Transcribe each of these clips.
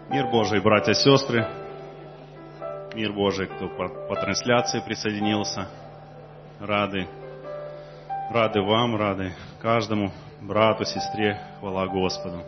Мир Божий, братья и сестры, мир Божий, кто по трансляции присоединился, рады вам, рады каждому брату, сестре, хвала Господу.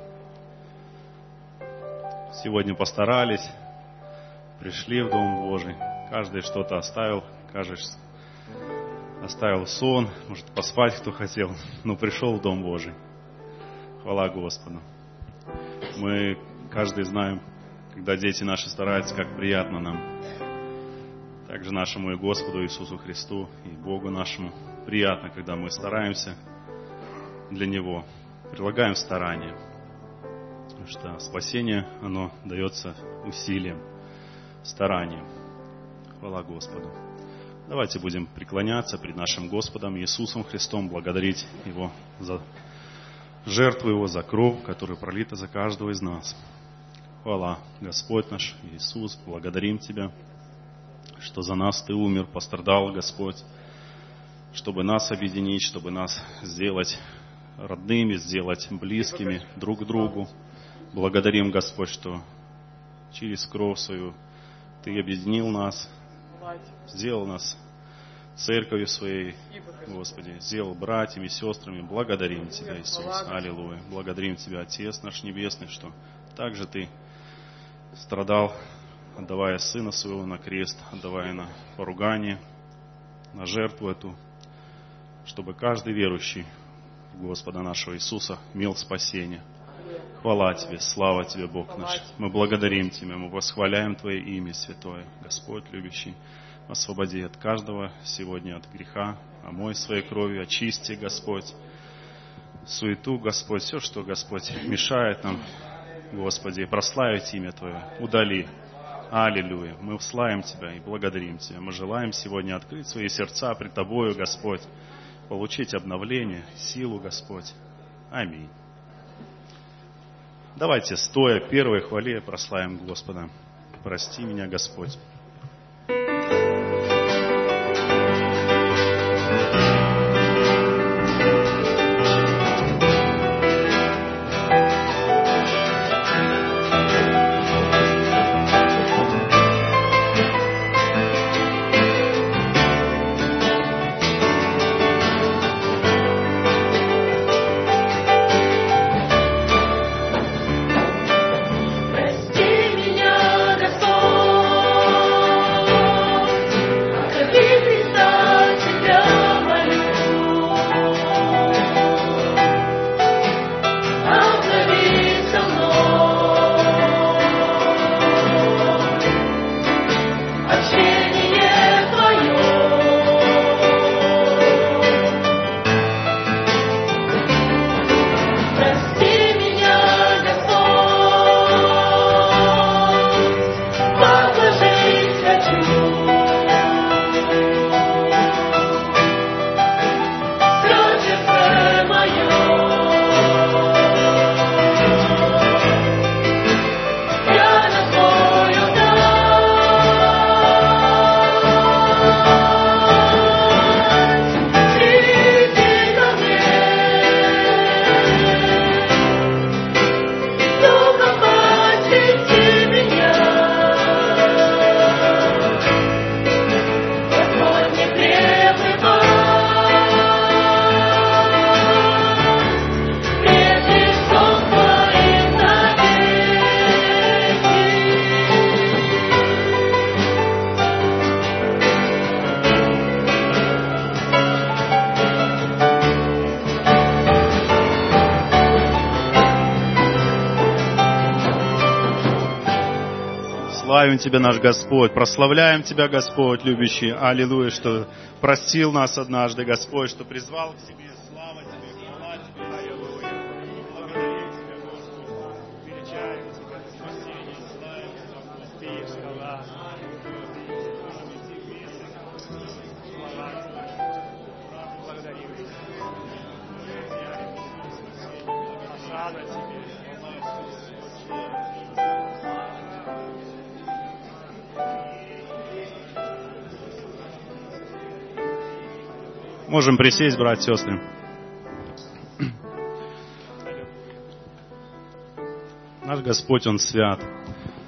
Сегодня постарались, пришли в Дом Божий, каждый что-то оставил, каждый оставил сон, может поспать кто хотел, но пришел в Дом Божий. Хвала Господу. Мы каждый знаем, когда дети наши стараются, как приятно нам. Также нашему и Господу Иисусу Христу, и Богу нашему приятно, когда мы стараемся для Него, прилагаем старания. Потому что спасение, оно дается усилием, старанием. Хвала Господу. Давайте будем преклоняться пред нашим Господом Иисусом Христом, благодарить Его за жертву Его, за кровь, которая пролита за каждого из нас. Хвала, Господь наш Иисус, благодарим Тебя, что за нас Ты умер, пострадал, Господь, чтобы нас объединить, чтобы нас сделать родными, сделать близкими друг к другу. Благодарим, Господь, что через кровь свою Ты объединил нас, сделал нас церковью своей, Господи, сделал братьями, сестрами. Благодарим Тебя, Иисус. Аллилуйя. Благодарим Тебя, Отец наш Небесный, что также Ты страдал, отдавая Сына Своего на крест, отдавая на поругание, на жертву эту, чтобы каждый верующий в Господа нашего Иисуса имел спасение. Хвала Тебе, слава Тебе, Бог наш. Мы благодарим Тебя, мы восхваляем Твое имя святое. Господь любящий, освободи от каждого сегодня от греха, омой своей кровью, очисти, Господь, суету, Господь, все, что, Господь, мешает нам, Господи, прославить имя Твое, удали. Аллилуйя. Мы славим Тебя и благодарим Тебя. Мы желаем сегодня открыть свои сердца пред Тобою, Господь, получить обновление, силу, Господь. Аминь. Давайте, стоя первой хвале, прославим Господа. Прости меня, Господь. Славим Тебя, наш Господь, прославляем Тебя, Господь, любящий, аллилуйя, что простил нас однажды, Господь, что призвал к себе, слава Тебе, хвала Тебе, аллилуйя. Благодарим Тебя, Господь, величаем Тебя, спасение, славим Тебя, Ты есть хвала, благодарим Тебя, слава Тебе. Можем присесть, братья и сестры. Наш Господь, Он свят.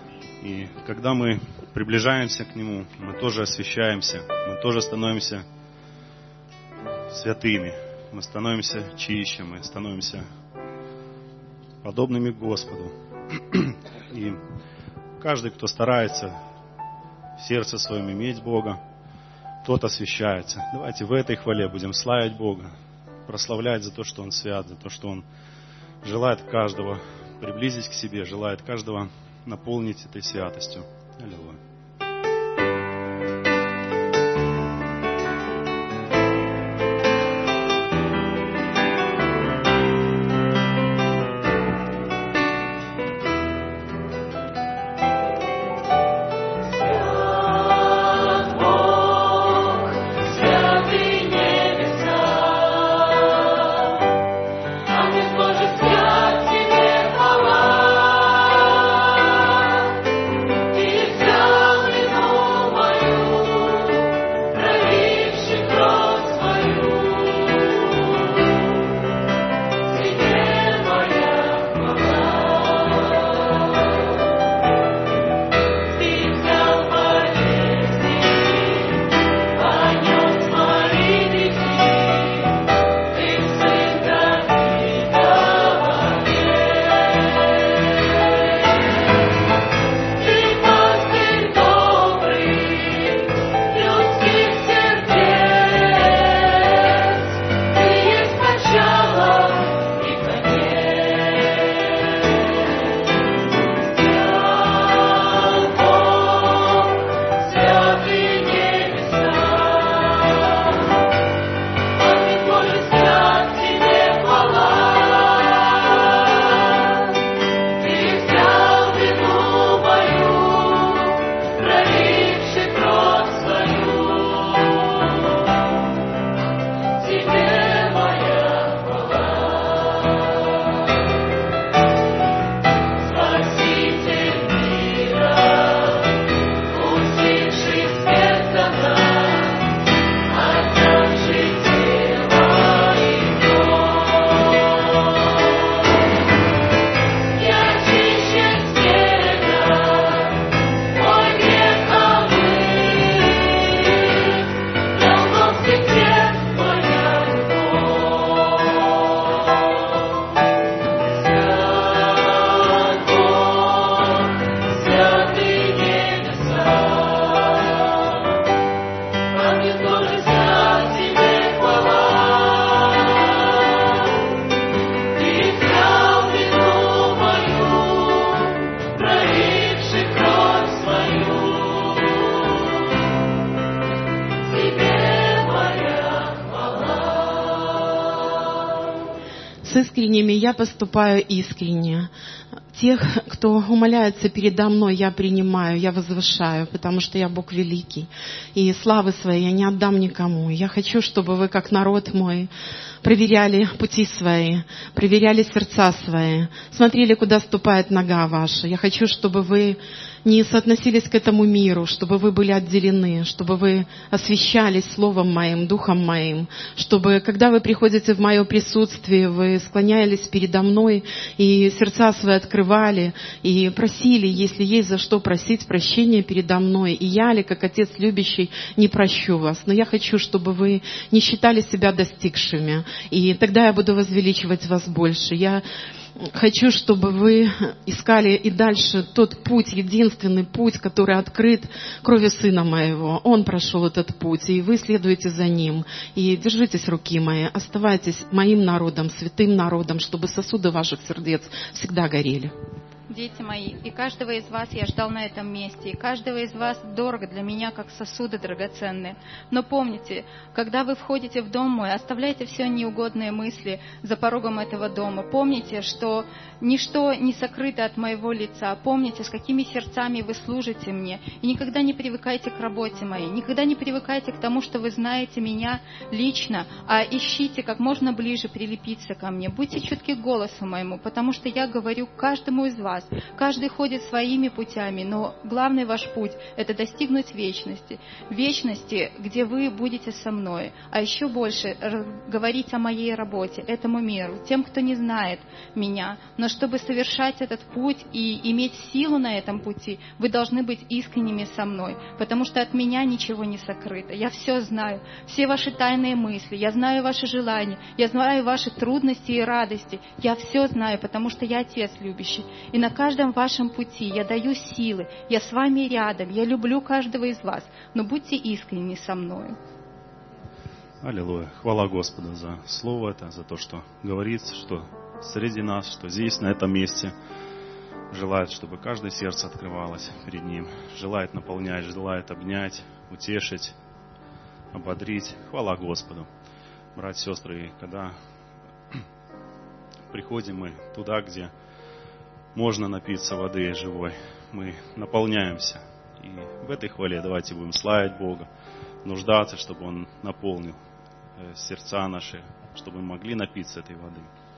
И когда мы приближаемся к Нему, мы тоже освящаемся, мы тоже становимся святыми, мы становимся чище, мы становимся подобными Господу. И каждый, кто старается в сердце своем иметь Бога, тот освящается. Давайте в этой хвале будем славить Бога, прославлять за то, что Он свят, за то, что Он желает каждого приблизить к себе, желает каждого наполнить этой святостью. Аллилуйя. С искренними я поступаю искренне. Тех, кто умоляется передо мной, я принимаю, я возвышаю, потому что я Бог великий. И славы своей я не отдам никому. Я хочу, чтобы вы, как народ мой, проверяли пути свои, проверяли сердца свои, смотрели, куда ступает нога ваша. Я хочу, чтобы вы не соотносились к этому миру, чтобы вы были отделены, чтобы вы освящались Словом Моим, Духом Моим, чтобы, когда вы приходите в Мое присутствие, вы склонялись передо мной и сердца свои открывали, и просили, если есть за что просить прощения передо мной. И я ли, как Отец любящий, не прощу вас. Но я хочу, чтобы вы не считали себя достигшими, и тогда я буду возвеличивать вас больше. Я хочу, чтобы вы искали и дальше тот путь, единственный путь, который открыт кровью Сына Моего. Он прошел этот путь, и вы следуете за Ним. И держитесь руки мои, оставайтесь моим народом, святым народом, чтобы сосуды ваших сердец всегда горели. Дети мои, и каждого из вас я ждал на этом месте, и каждого из вас дорого для меня, как сосуды драгоценные. Но помните, когда вы входите в дом мой, оставляйте все неугодные мысли за порогом этого дома. Помните, что ничто не сокрыто от моего лица. Помните, с какими сердцами вы служите мне. И никогда не привыкайте к работе моей, никогда не привыкайте к тому, что вы знаете меня лично, а ищите как можно ближе прилепиться ко мне. Будьте чутки к голосу моему, потому что я говорю каждому из вас, вас. Каждый ходит своими путями, но главный ваш путь – это достигнуть вечности. Вечности, где вы будете со мной. А еще больше говорить о моей работе, этому миру, тем, кто не знает меня. Но чтобы совершать этот путь и иметь силу на этом пути, вы должны быть искренними со мной, потому что от меня ничего не сокрыто. Я все знаю, все ваши тайные мысли, я знаю ваши желания, я знаю ваши трудности и радости. Я все знаю, потому что я Отец любящий. И на каждом вашем пути я даю силы, я с вами рядом, я люблю каждого из вас, но будьте искренни со мною. Аллилуйя. Хвала Господу за слово это, за то, что говорится, что среди нас, что здесь, на этом месте. Желает, чтобы каждое сердце открывалось перед Ним. Желает наполнять, желает обнять, утешить, ободрить. Хвала Господу. Братья и сестры, когда приходим мы туда, где можно напиться воды живой, мы наполняемся. И в этой хвале давайте будем славить Бога, нуждаться, чтобы Он наполнил сердца наши, чтобы мы могли напиться этой воды.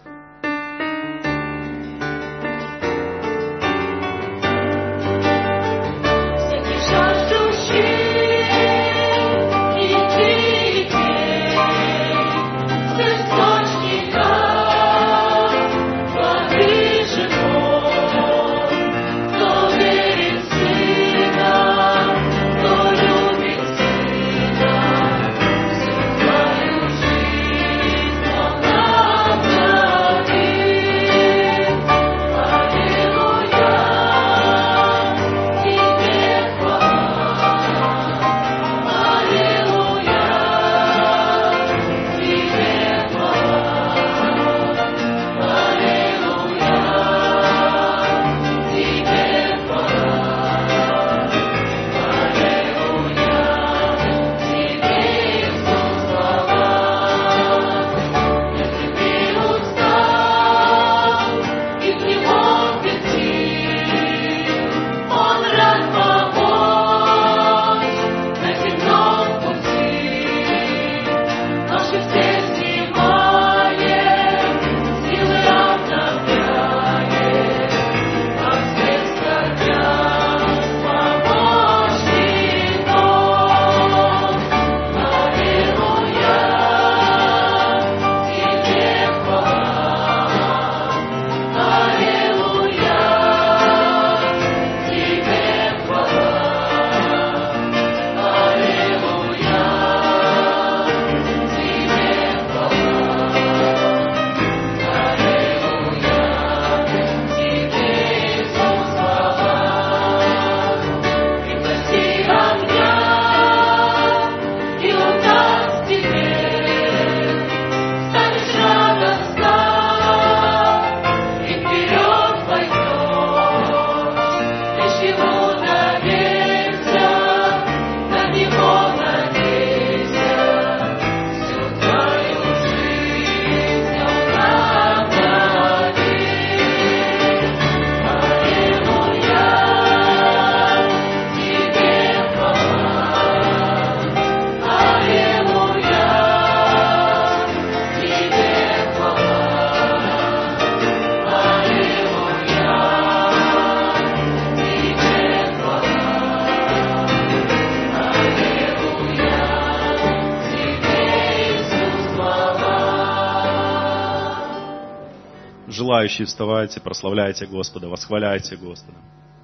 Желающие, вставайте, прославляйте Господа, восхваляйте Господа.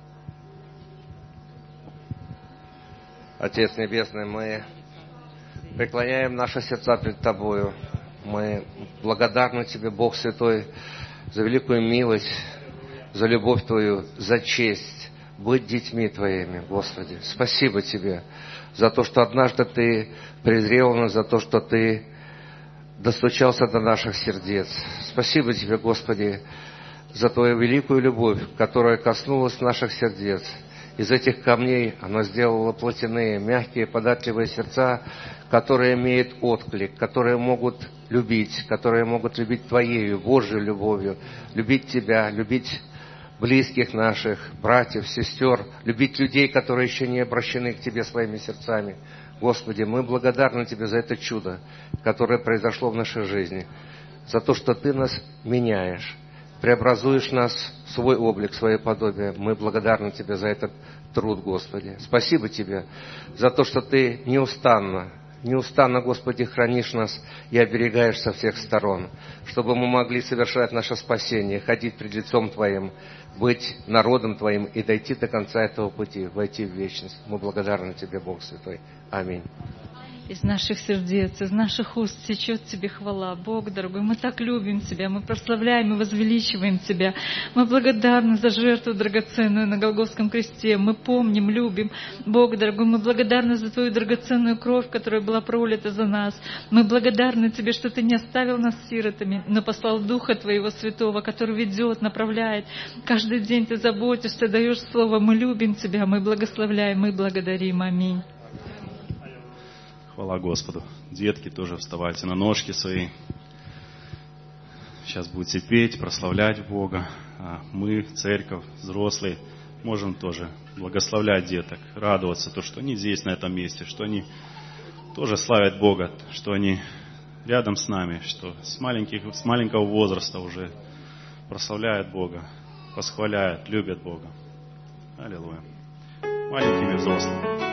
Отец Небесный, мы преклоняем наши сердца пред Тобою. Мы благодарны Тебе, Бог Святой, за великую милость, за любовь Твою, за честь быть детьми Твоими, Господи. Спасибо Тебе за то, что однажды Ты презрел нас, за то, что Ты достучался до наших сердец. Спасибо Тебе, Господи, за Твою великую любовь, которая коснулась наших сердец. Из этих камней она сделала плотяные, мягкие, податливые сердца, которые имеют отклик, которые могут любить Твоею, Божьей любовью, любить Тебя, любить близких наших, братьев, сестер, любить людей, которые еще не обращены к Тебе своими сердцами. Господи, мы благодарны Тебе за это чудо, которое произошло в нашей жизни, за то, что Ты нас меняешь. преобразуешь нас в свой облик, в свое подобие. Мы благодарны Тебе за этот труд, Господи. Спасибо Тебе за то, что Ты неустанно, Господи, хранишь нас и оберегаешь со всех сторон, чтобы мы могли совершать наше спасение, ходить пред лицом Твоим, быть народом Твоим и дойти до конца этого пути, войти в вечность. Мы благодарны Тебе, Бог Святой. Аминь. Из наших сердец, из наших уст течет Тебе хвала. Бог, дорогой, мы так любим Тебя, мы прославляем и возвеличиваем Тебя. Мы благодарны за жертву драгоценную на Голгофском кресте. Мы помним, любим. Бог, дорогой, мы благодарны за Твою драгоценную кровь, которая была пролита за нас. Мы благодарны Тебе, что Ты не оставил нас сиротами, но послал Духа Твоего Святого, который ведет, направляет. Каждый день Ты заботишься, даешь слово. Мы любим Тебя, мы благословляем, мы благодарим. Аминь. Хвала Господу. Детки, тоже вставайте на ножки свои. Сейчас будете петь, прославлять Бога. А мы, церковь, взрослые, можем тоже благословлять деток, радоваться, то, что они здесь, на этом месте, что они тоже славят Бога, что они рядом с нами, что с маленького возраста уже прославляют Бога, восхваляют, любят Бога. Аллилуйя. Маленькими взрослыми.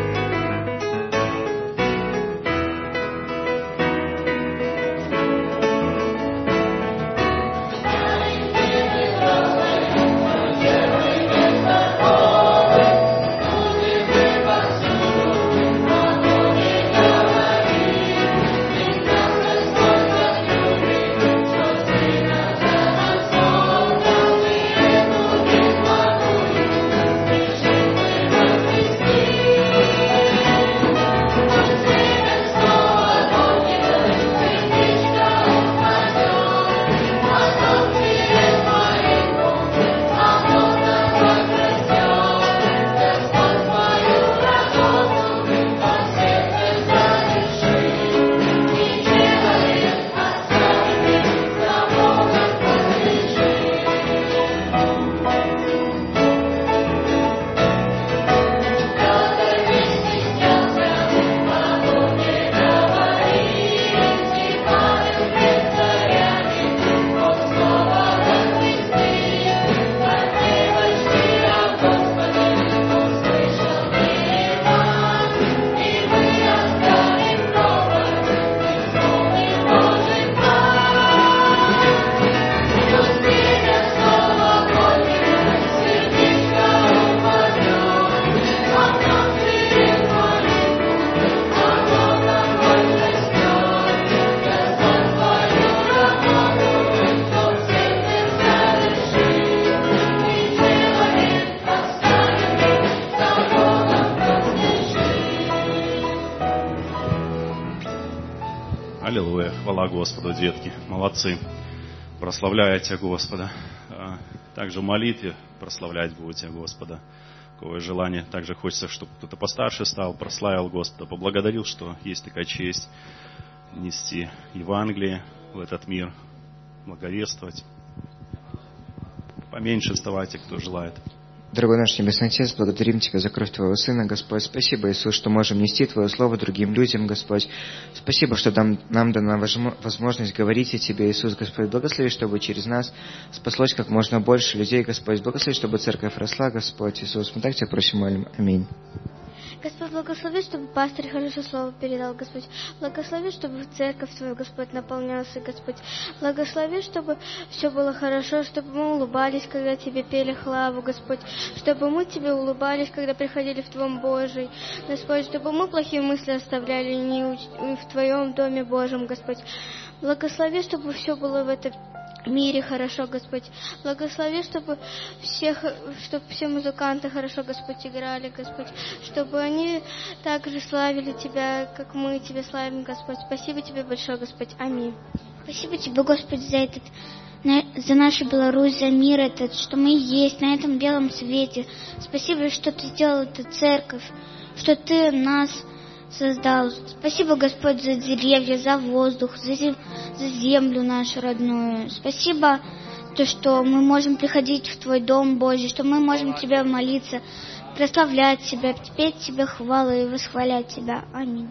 Аллилуйя, хвала Господу, детки, молодцы, прославляете Господа. Также в молитве прославлять будете Господа. Какое желание, также хочется, чтобы кто-то постарше стал, прославил Господа, поблагодарил, что есть такая честь нести Евангелие в этот мир, благовествовать. Поменьше вставайте, кто желает. Дорогой наш Небесный Отец, благодарим Тебя за кровь Твоего Сына, Господь. Спасибо, Иисус, что можем нести Твое Слово другим людям, Господь. Спасибо, что нам дана возможность говорить о Тебе, Иисус, Господь. Благослови, чтобы через нас спаслось как можно больше людей, Господь. Благослови, чтобы церковь росла, Господь. Иисус, мы так Тебя просим, молим. Аминь. Господь, благослови, чтобы пастырь хорошо слово передал, Господь. Благослови, чтобы церковь Твою, Господь, наполнялась, Господь. Благослови, чтобы все было хорошо, чтобы мы улыбались, когда Тебе пели хвалу, Господь. Чтобы мы Тебе улыбались, когда приходили в Дом Божий, Господь. Чтобы мы плохие мысли оставляли не в Твоем Доме Божьем, Господь. Благослови, чтобы все было в этом мире хорошо, Господь. Благослови, чтобы все музыканты хорошо, Господь, играли, Господь. Чтобы они так же славили Тебя, как мы Тебя славим, Господь. Спасибо Тебе большое, Господь. Аминь. Спасибо Тебе, Господь, за нашу Беларусь, за мир этот, что мы есть на этом белом свете. Спасибо, что Ты сделал эту церковь, что Ты нас создал. Спасибо, Господь, за деревья, за воздух, за землю нашу родную. Спасибо, то, что мы можем приходить в Твой Дом Божий, что мы можем Тебе молиться, прославлять Тебя, петь Тебе хвалу и восхвалять Тебя. Аминь.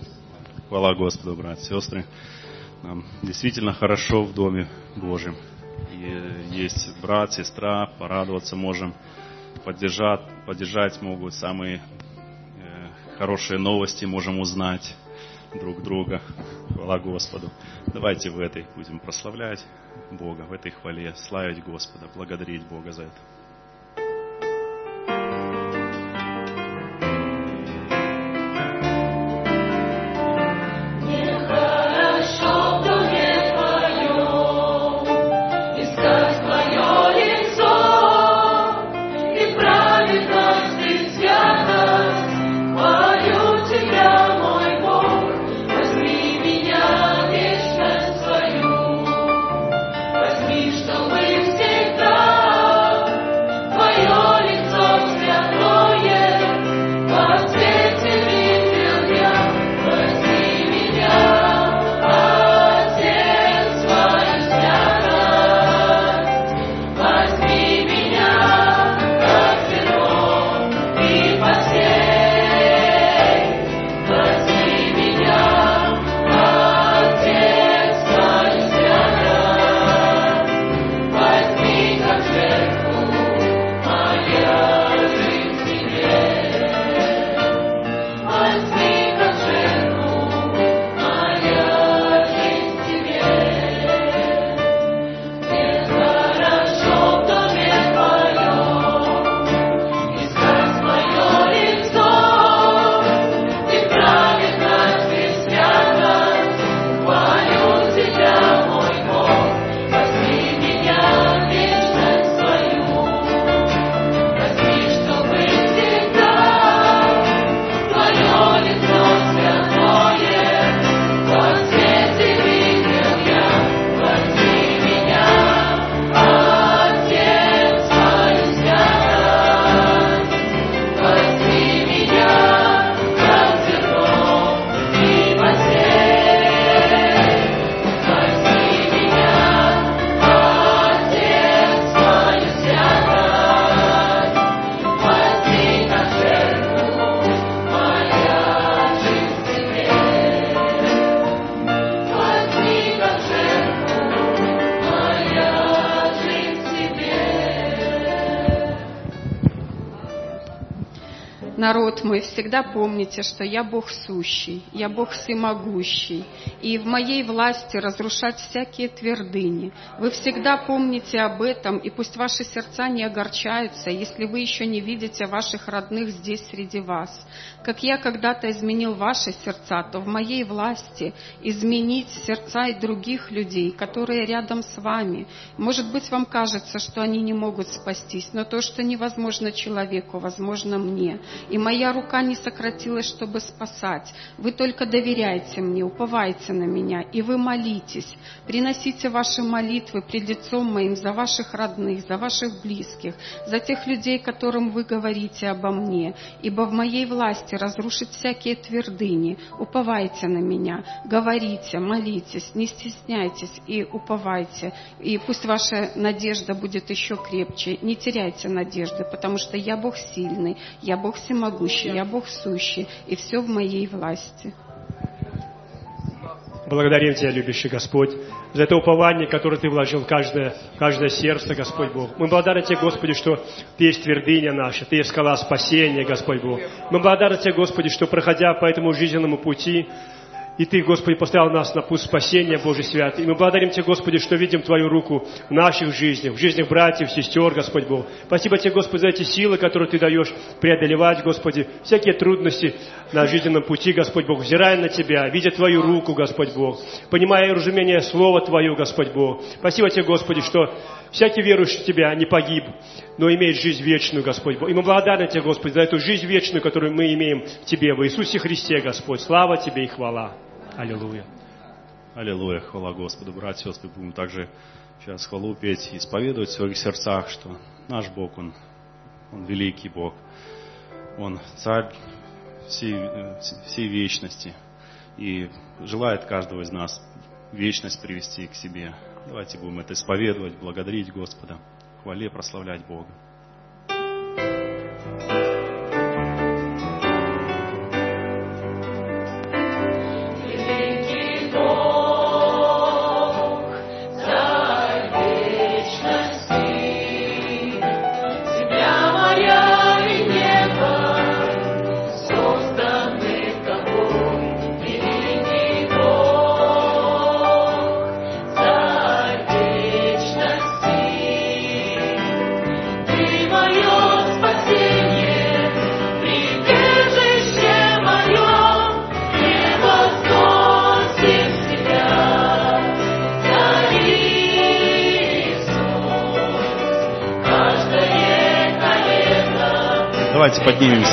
Хвала Господу, братья и сестры. Нам действительно хорошо в Доме Божьем. И есть брат, сестра, порадоваться можем, поддержать могут, самые хорошие новости можем узнать друг друга. Хвала Господу. Давайте в этой будем прославлять Бога, в этой хвале, славить Господа, благодарить Бога за это. Народ мой, всегда помните, что я Бог сущий, я Бог всемогущий, и в моей власти разрушать всякие твердыни. Вы всегда помните об этом, и пусть ваши сердца не огорчаются, если вы еще не видите ваших родных здесь среди вас. Как я когда-то изменил ваши сердца, то в моей власти изменить сердца и других людей, которые рядом с вами. Может быть, вам кажется, что они не могут спастись, но то, что невозможно человеку, возможно мне. И моя рука не сократилась, чтобы спасать. Вы только доверяйте мне, уповайте на меня, и вы молитесь. Приносите ваши молитвы пред лицом моим за ваших родных, за ваших близких, за тех людей, которым вы говорите обо мне. Ибо в моей власти разрушить всякие твердыни. Уповайте на меня, говорите, молитесь, не стесняйтесь и уповайте. И пусть ваша надежда будет еще крепче. Не теряйте надежды, потому что я Бог сильный, я Бог всемогущий, я Бог сущий, и все в моей власти. Благодарим Тебя, любящий Господь, за это упование, которое Ты вложил в каждое сердце, Господь Бог. Мы благодарны Тебе, Господи, что Ты есть твердыня наша, Ты есть скала спасения, Господь Бог. Мы благодарны Тебе, Господи, что, проходя по этому жизненному пути, и Ты, Господи, поставил нас на путь спасения, Божий святый. И мы благодарим Тебя, Господи, что видим Твою руку в наших жизнях, в жизнях братьев, сестер, Господь Бог. Спасибо Тебе, Господи, за эти силы, которые Ты даешь преодолевать, Господи, всякие трудности на жизненном пути, Господь Бог, взирая на Тебя, видя Твою руку, Господь Бог, понимая разумение Слова Твое, Господь Бог. Спасибо Тебе, Господи, что всякий верующий в Тебя не погиб, но имеет жизнь вечную, Господь Бог. И мы благодарны Тебе, Господи, за эту жизнь вечную, которую мы имеем в Тебе, в Иисусе Христе, Господь. Слава Тебе и хвала. Аллилуйя. Аллилуйя, хвала Господу. Братья и сестры, будем также сейчас хвалу петь и исповедовать в своих сердцах, что наш Бог, Он великий Бог. Он царь всей вечности и желает каждого из нас вечность привести к себе. Давайте будем это исповедовать, благодарить Господа, в хвале прославлять Бога. Великий Бог, царь Давайте поднимемся.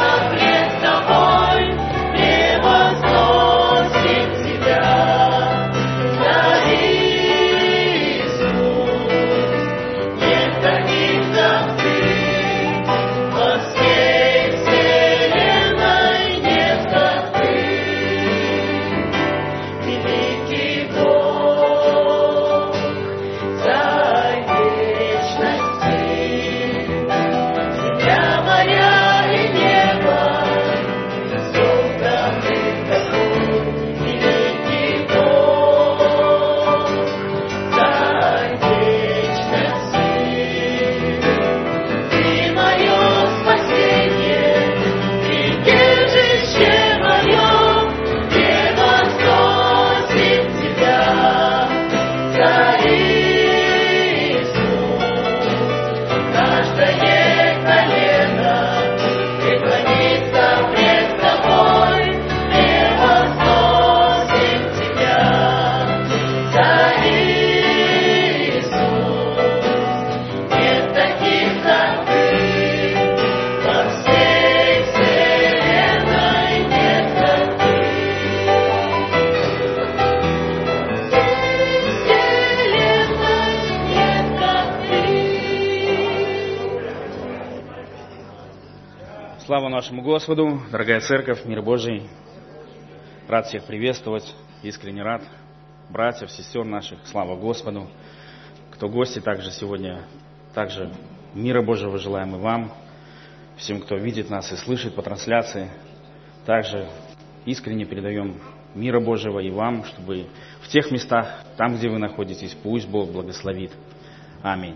Слава нашему Господу, дорогая церковь, мир Божий. Рад всех приветствовать, искренне рад. Братьев, сестер наших, слава Господу. Кто гости, также сегодня, также мира Божьего желаем и вам. Всем, кто видит нас и слышит по трансляции, также искренне передаем мира Божьего и вам, чтобы в тех местах, там, где вы находитесь, пусть Бог благословит. Аминь.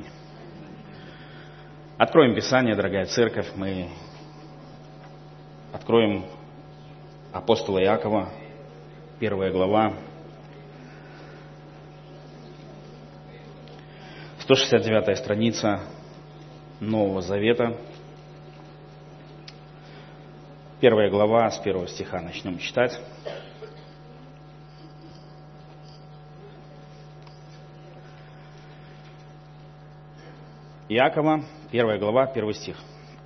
Откроем Писание, дорогая церковь, мы откроем апостола Иакова, 1 глава, 169-я страница Нового Завета, 1 глава, с 1 стиха начнем читать. Иакова, 1 глава, 1 стих.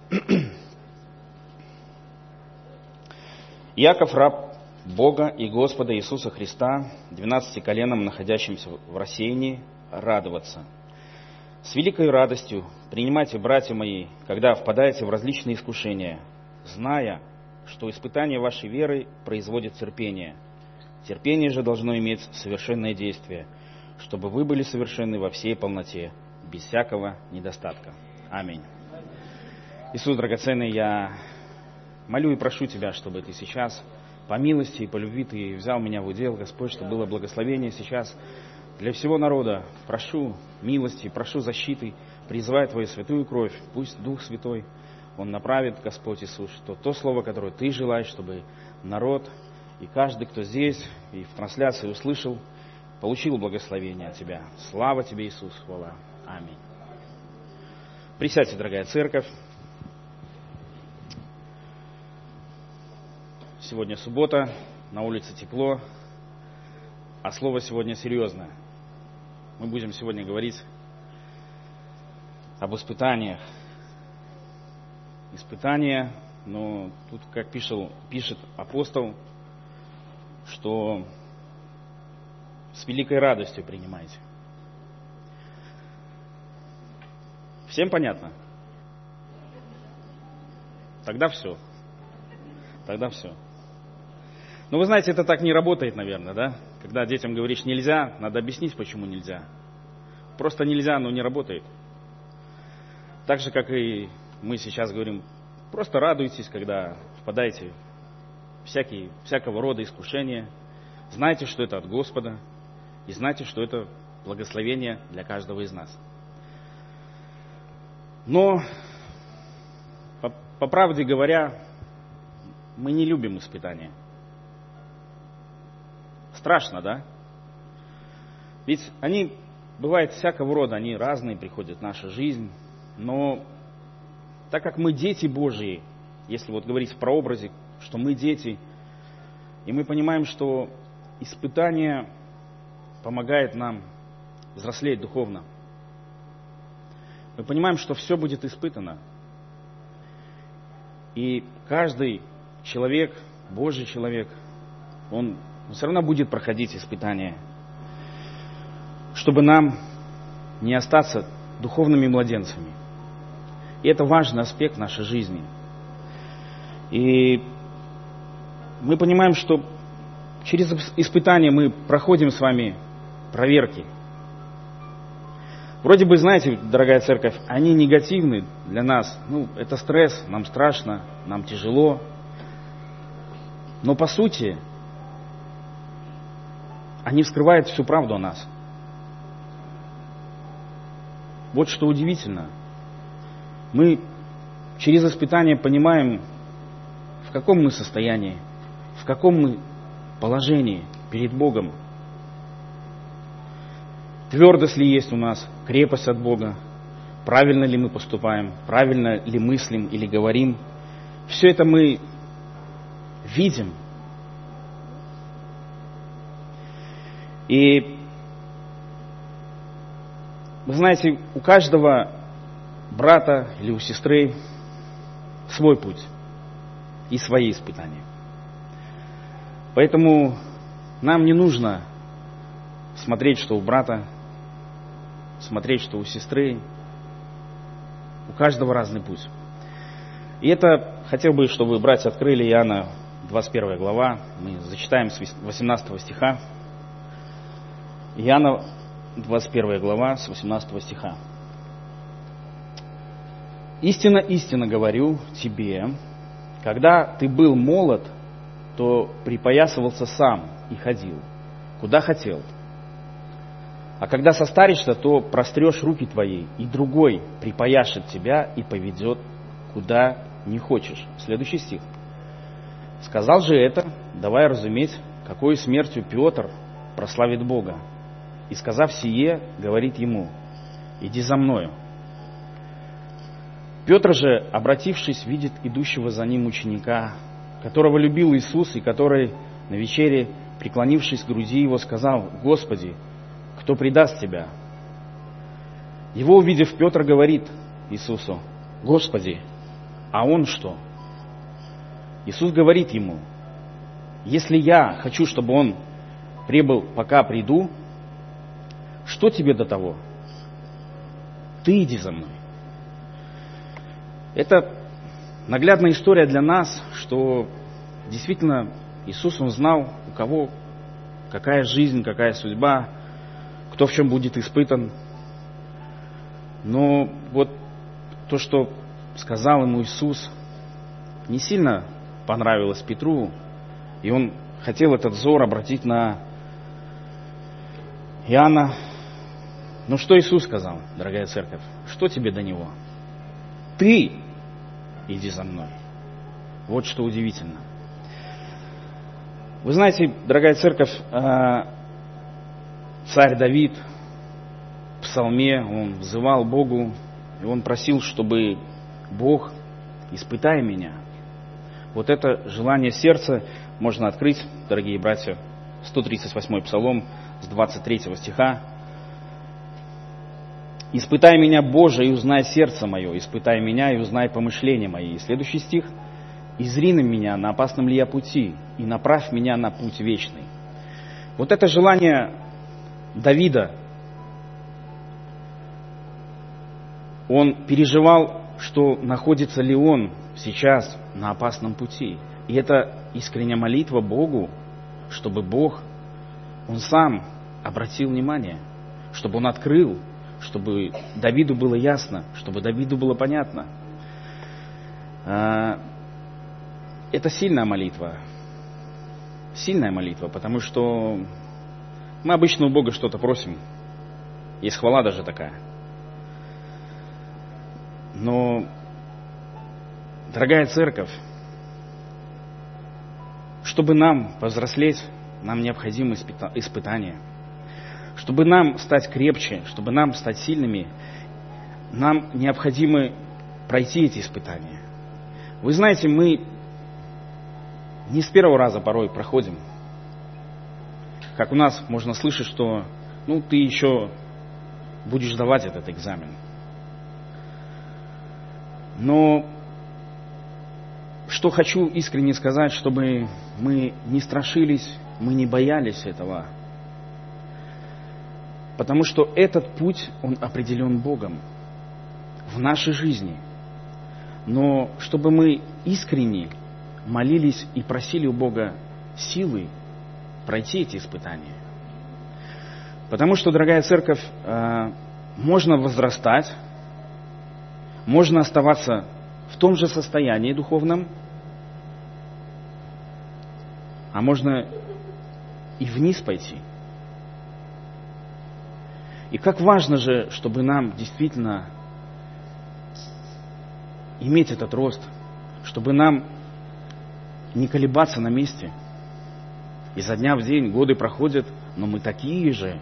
Иаков, раб Бога и Господа Иисуса Христа, 12 коленам, находящимся в рассеянии, радоваться. С великой радостью принимайте, братья мои, когда впадаете в различные искушения, зная, что испытание вашей веры производит терпение. Терпение же должно иметь совершенное действие, чтобы вы были совершенны во всей полноте, без всякого недостатка. Аминь. Иисус, драгоценный, я молю и прошу Тебя, чтобы Ты сейчас, по милости и по любви, Ты взял меня в удел, Господь, чтобы было благословение сейчас для всего народа. Прошу милости, прошу защиты, призывай Твою святую кровь. Пусть Дух Святой, Он направит, Господь Иисус, что то слово, которое Ты желаешь, чтобы народ и каждый, кто здесь и в трансляции услышал, получил благословение от Тебя. Слава Тебе, Иисус, хвала. Аминь. Присядьте, дорогая церковь. Сегодня суббота, на улице тепло, а слово сегодня серьезное. Мы будем сегодня говорить об испытаниях. Испытания, но тут, как пишет апостол, что с великой радостью принимайте. Всем понятно? Тогда все. Тогда все. Но вы знаете, это так не работает, наверное, да? Когда детям говоришь нельзя, надо объяснить, почему нельзя. Просто нельзя, но не работает. Так же, как и мы сейчас говорим, просто радуйтесь, когда впадаете в всякого рода искушения. Знайте, что это от Господа, и знайте, что это благословение для каждого из нас. Но, по правде говоря, мы не любим испытания. Страшно, да? Ведь они бывают всякого рода, они разные, приходят в нашу жизнь. Но так как мы дети Божьи, если вот говорить в прообразе, что мы дети, и мы понимаем, что испытание помогает нам взрослеть духовно. Мы понимаем, что все будет испытано. И каждый человек, Божий человек, он все равно будет проходить испытания, чтобы нам не остаться духовными младенцами. И это важный аспект нашей жизни. И мы понимаем, что через испытания мы проходим с вами проверки. Вроде бы, знаете, дорогая церковь, они негативны для нас. Это стресс, нам страшно, нам тяжело. Но по сути, они вскрывают всю правду о нас. Вот что удивительно. Мы через испытания понимаем, в каком мы состоянии, в каком мы положении перед Богом. Твердость ли есть у нас, крепость от Бога, правильно ли мы поступаем, правильно ли мыслим или говорим. Все это мы видим. И вы знаете, у каждого брата или у сестры свой путь и свои испытания. Поэтому нам не нужно смотреть, что у брата, смотреть, что у сестры. У каждого разный путь. И это хотел бы, чтобы братья открыли Иоанна 21 глава. Мы зачитаем с 18 стиха. Иоанна 21 глава с 18 стиха. «Истинно, истинно говорю тебе, когда ты был молод, то припоясывался сам и ходил, куда хотел. А когда состаришься, то прострешь руки твои, и другой припояшет тебя и поведет, куда не хочешь». Следующий стих. «Сказал же это, давая разуметь, какой смертью Петр прославит Бога. И, сказав сие, говорит ему: иди за мною. Петр же, обратившись, видит идущего за ним ученика, которого любил Иисус, и который на вечере, преклонившись к груди его, сказал: Господи, кто предаст тебя? Его увидев, Петр говорит Иисусу: Господи, а он что? Иисус говорит ему: если я хочу, чтобы он прибыл, пока приду, что тебе до того? Ты иди за мной. Это наглядная история для нас, что действительно Иисус, Он знал, у кого какая жизнь, какая судьба, кто в чем будет испытан. Но вот то, что сказал ему Иисус, не сильно понравилось Петру, и он хотел этот взор обратить на Иоанна. Но что Иисус сказал, дорогая церковь? Что тебе до него? Ты иди за мной. Вот что удивительно. Вы знаете, дорогая церковь, царь Давид в псалме, он взывал Богу, и он просил, чтобы Бог, испытай меня. Вот это желание сердца можно открыть, дорогие братья, 138-й псалом с 23 стиха. «Испытай меня, Боже, и узнай сердце мое, испытай меня и узнай помышления мои». И следующий стих. «Изри на меня, на опасном ли я пути, и направь меня на путь вечный». Вот это желание Давида, он переживал, что находится ли он сейчас на опасном пути. И это искренняя молитва Богу, чтобы Бог, Он сам обратил внимание, чтобы Он открыл, чтобы Давиду было ясно, чтобы Давиду было понятно. Это сильная молитва, потому что мы обычно у Бога что-то просим. Есть хвала даже такая. Но, дорогая церковь, чтобы нам повзрослеть, нам необходимы испытания. Чтобы нам стать крепче, чтобы нам стать сильными, нам необходимо пройти эти испытания. Вы знаете, мы не с первого раза порой проходим. Как у нас можно слышать, что ты еще будешь сдавать этот экзамен. Но что хочу искренне сказать, чтобы мы не страшились, мы не боялись этого. Потому что этот путь, он определен Богом в нашей жизни. Но чтобы мы искренне молились и просили у Бога силы пройти эти испытания. Потому что, дорогая церковь, можно возрастать, можно оставаться в том же состоянии духовном, а можно и вниз пойти. И как важно же, чтобы нам действительно иметь этот рост, чтобы нам не колебаться на месте. Изо дня в день годы проходят, но мы такие же.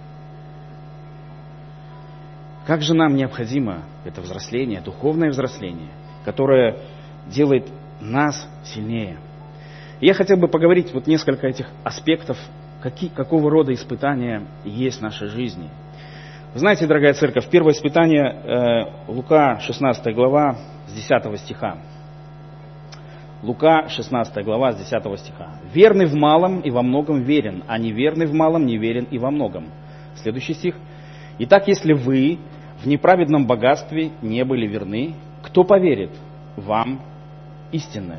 Как же нам необходимо это взросление, духовное взросление, которое делает нас сильнее. И я хотел бы поговорить вот несколько этих аспектов, какого рода испытания есть в нашей жизни. Вы знаете, дорогая церковь, первое испытание Лука 16 глава с 10 стиха. Лука 16 глава с 10 стиха. «Верный в малом и во многом верен, а неверный в малом не верен и во многом». Следующий стих. «Итак, если вы в неправедном богатстве не были верны, кто поверит вам истинное?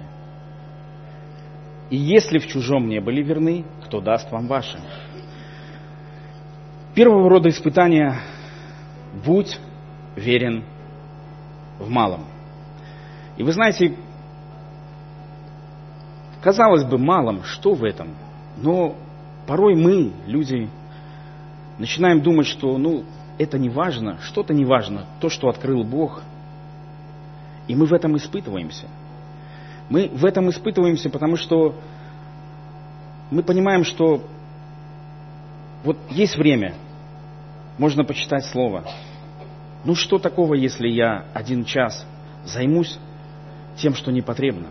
И если в чужом не были верны, кто даст вам ваше?» Первого рода испытания – будь верен в малом. И вы знаете, казалось бы, малом, что в этом? Но порой мы, люди, начинаем думать, что это не важно, что-то не важно, то, что открыл Бог. И мы в этом испытываемся. Мы в этом испытываемся, потому что мы понимаем, что вот есть время, можно почитать Слово. Что такого, если я 1 час займусь тем, что непотребно?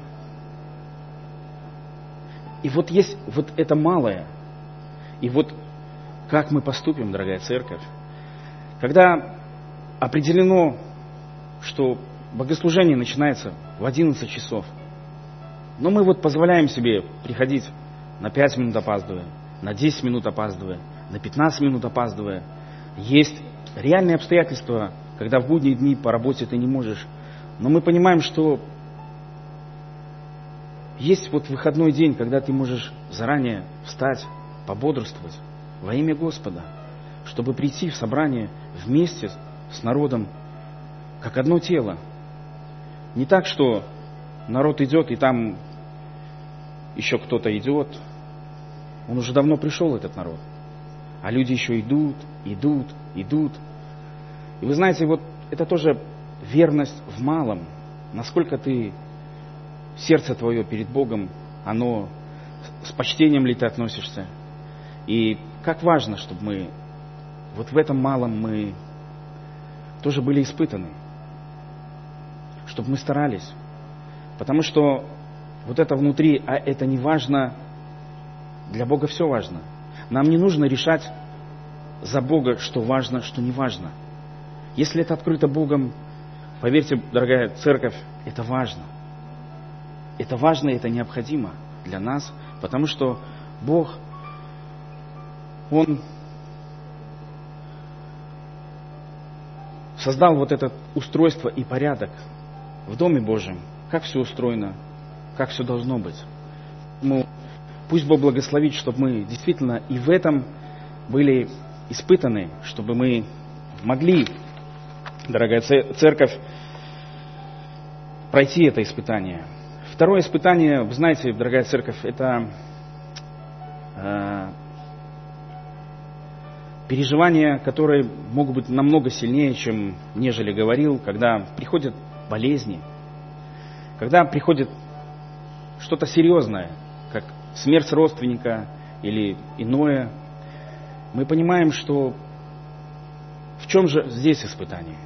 И вот есть вот это малое. И вот как мы поступим, дорогая церковь, когда определено, что богослужение начинается в 11 часов, но мы вот позволяем себе приходить на 5 минут опаздывая, на 10 минут опаздывая, на 15 минут опаздывая. Есть реальные обстоятельства, когда в будние дни по работе ты не можешь. Но мы понимаем, что есть вот выходной день, когда ты можешь заранее встать, пободрствовать во имя Господа, чтобы прийти в собрание вместе с народом, как одно тело. Не так, что народ идет, и там еще кто-то идет. Он уже давно пришел, этот народ. А люди еще идут. И вы знаете, вот это тоже верность в малом. Насколько сердце твое перед Богом, оно с почтением ли ты относишься. И как важно, чтобы мы вот в этом малом мы тоже были испытаны. Чтобы мы старались. Потому что вот это внутри, а это не важно, для Бога все важно. Нам не нужно решать за Бога, что важно, что не важно. Если это открыто Богом, поверьте, дорогая церковь, это важно. Это важно, это необходимо для нас, потому что Бог, Он создал вот это устройство и порядок в Доме Божьем, как все устроено, как все должно быть. Пусть Бог благословит, чтобы мы действительно и в этом были испытаны, чтобы мы могли, дорогая церковь, пройти это испытание. Второе испытание, вы знаете, дорогая церковь, это переживания, которые могут быть намного сильнее, чем нежели говорил, когда приходят болезни, когда приходит что-то серьезное, как смерть родственника или иное. Мы понимаем, что в чем же здесь испытание?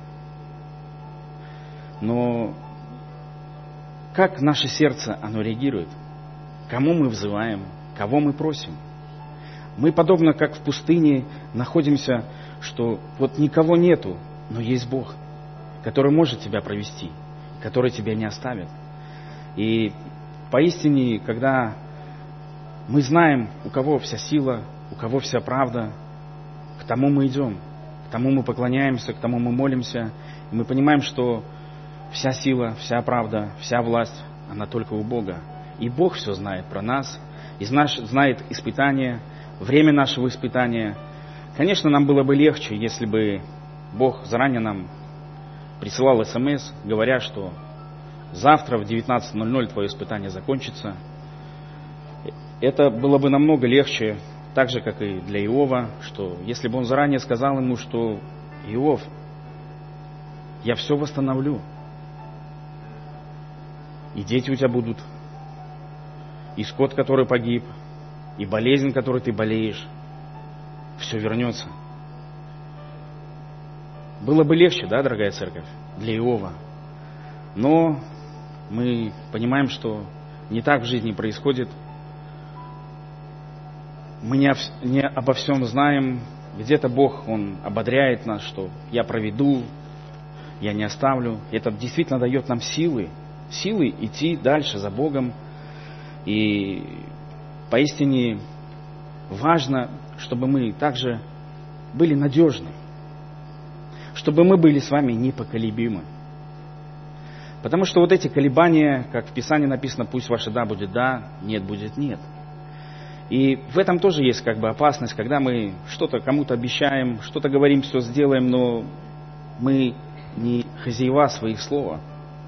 Но как наше сердце, оно реагирует? Кому мы взываем? Кого мы просим? Мы, подобно как в пустыне, находимся, что вот никого нету, но есть Бог, который может тебя провести, который тебя не оставит. И поистине, когда мы знаем, у кого вся сила, у кого вся правда, к тому мы идем, к тому мы поклоняемся, к тому мы молимся. И мы понимаем, что вся сила, вся правда, вся власть, она только у Бога. И Бог все знает про нас, и знает испытания, время нашего испытания. Конечно, нам было бы легче, если бы Бог заранее нам присылал СМС, говоря, что завтра в 19:00 твое испытание закончится. Это было бы намного легче, так же, как и для Иова, что если бы он заранее сказал ему, что Иов, я все восстановлю, и дети у тебя будут, и скот, который погиб, и болезнь, которой ты болеешь, все вернется. Было бы легче, да, дорогая церковь, для Иова. Но мы понимаем, что не так в жизни происходит. Мы не обо всем знаем. Где-то Бог, Он ободряет нас, что я проведу, я не оставлю. Это действительно дает нам силы идти дальше за Богом. И поистине важно, чтобы мы также были надежны, чтобы мы были с вами непоколебимы. Потому что вот эти колебания, как в Писании написано, пусть ваше да будет да, нет будет нет. И в этом тоже есть как бы опасность, когда мы что-то кому-то обещаем, что-то говорим, все сделаем, но мы не хозяева своих слов.